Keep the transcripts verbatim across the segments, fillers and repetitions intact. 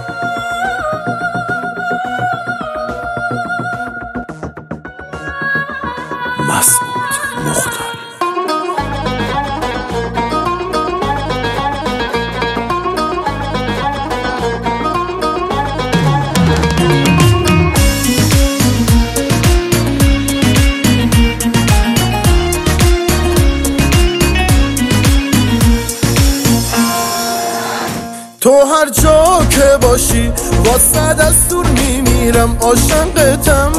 مسعود مختاری. تو هر جا که باشی واسه دستور میمیرم، عاشقتم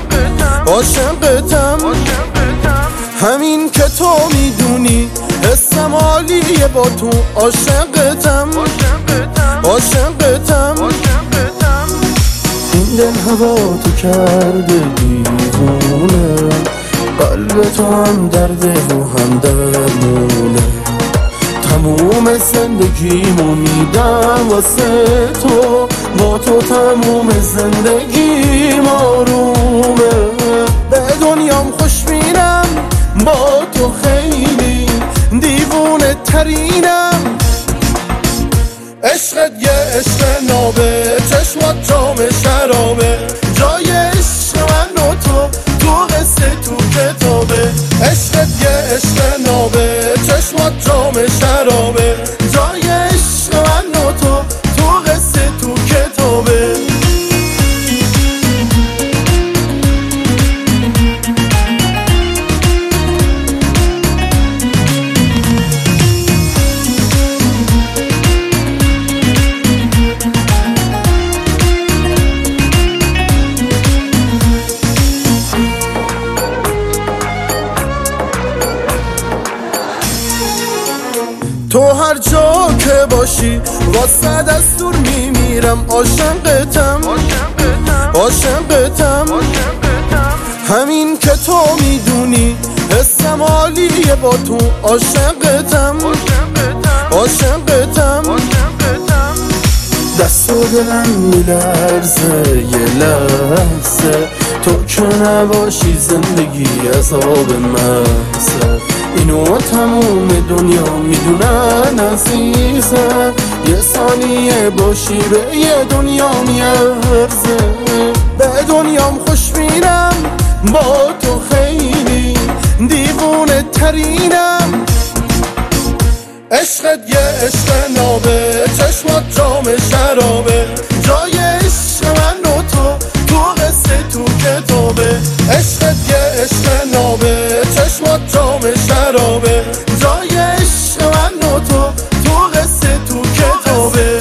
عاشقتم همین که تو میدونی حسم عالیه با تو، عاشقتم عاشقتم این دل هوا تو کرده دیوونه، قلب تو هم درده و هم درمونه، تموم زندگیمو میدم واسه تو، با تو تموم زندگیم آرومه، به دنیام خوش بینم با تو خیلی دیوونه ترینم، عشقت یه عشق نابه، چشمات جام شرابه، جای عشق من و تو تو قصه تو کتابه، عشقت یه عشق نابه، چشمات جام شرابه، جای عشق من و تو تو قصه تو کتابه. تو هر جا که باشی واسه دستور میمیرم، عاشقتم عاشقتم همین که تو میدونی حسم عالیه با تو، عاشقتم عاشقتم دست و دلم میلرزه یه لحظه، تو که نباشی زندگی عذاب محضه، اینو تموم دنیا میدونن عزیزه، یه ثانیه باشی به یه دنیا میارزه، به دنیام خوش بینم با تو خیلی دیوونه ترینم، عشقت یه عشق نابه، چشمات جام شرابه، جای عشق من و تو تو قصه تو کتابه، عشقت یه عشق نابه، چشمات جام شرابه، جای عشق من و تو تو قصه تو کتابه.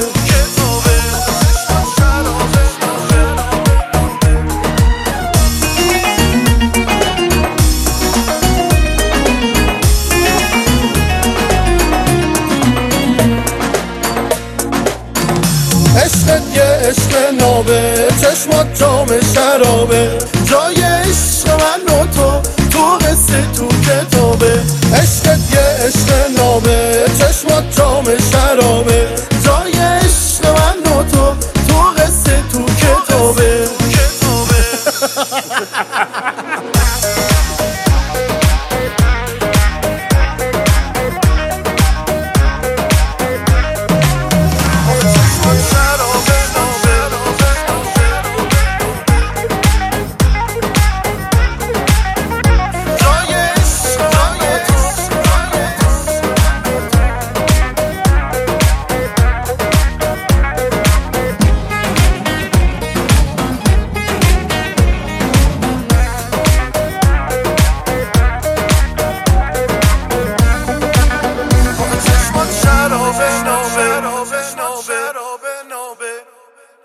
عشقت یه عشق نابه، چشمات جام شرابه، جای عشق من و تو تو قصه تو کتابه، عشقت یه عشق نابه،